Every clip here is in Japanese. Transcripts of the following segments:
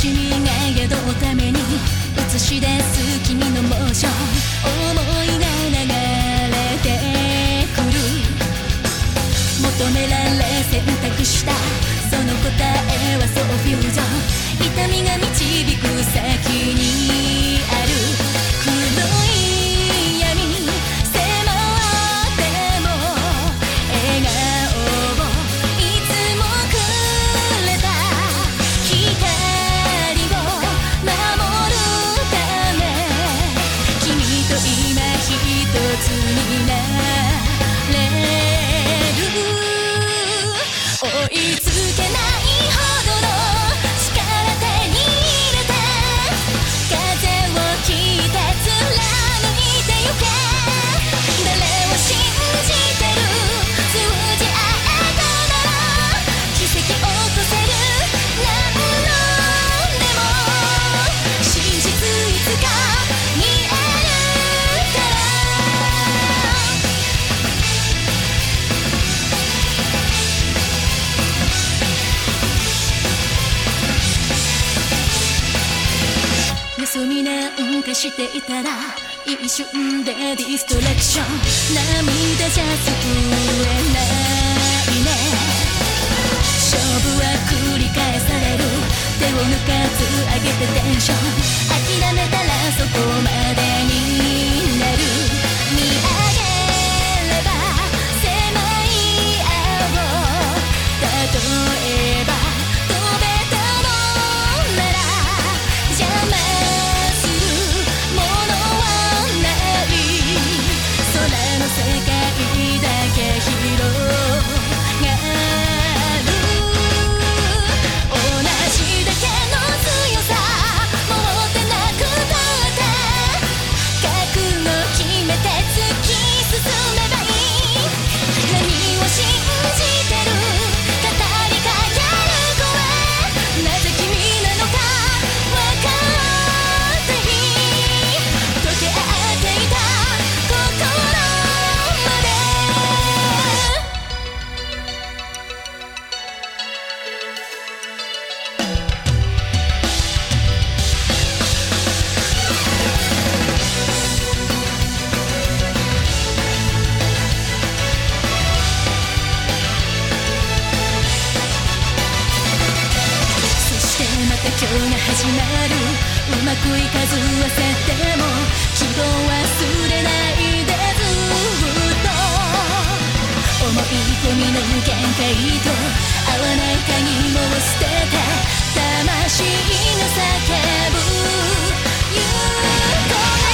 星にが宿るために映し出す君のモーション、思いが流れてくる。求められ選択したその答えはそうフュージョン、痛みが導く先にある黒い闇に迫っても笑顔をいつもくれた光を守るため、君と今一つになれる。追いつけないほどの力手に入れて、風を切って貫いてゆけ。誰を信じてる、通じ合えたなら奇跡起こせる。何度でも真実いつか見えるから。よそ見なんかしていたら一瞬でディストラクション、涙じゃ救えないね。勝負は繰り返される、手を抜かず上げてテンション、諦めたらそこまでになる。見上げれば狭い青、例えば飛べたのなら邪魔するものはない。空の世界だけ広がる。同じだけの強さ持ってなくたって覚悟決めて突き進めばいい。何を信じてる、語りかける声、なぜ君なのか分かっていい。溶け合っていた心まで。そしてまた今日が始まる。うまくいかず焦っても希望忘れないでずっと。思い込みの限界と合わない鍵も捨てて魂が叫ぶ。行こう。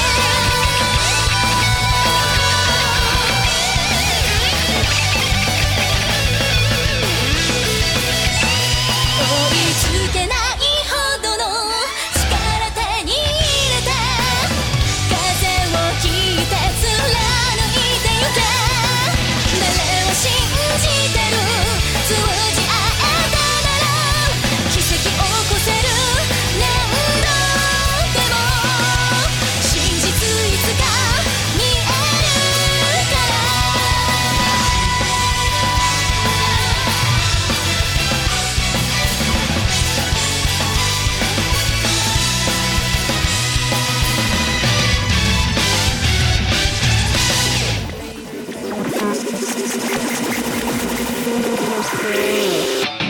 追いつけないほどの力手に入れて、風を切って貫いてゆけ。誰を信じてる、通じ合えたなら奇跡起こせる。何度でも真実いつか見えるから。 Thank you.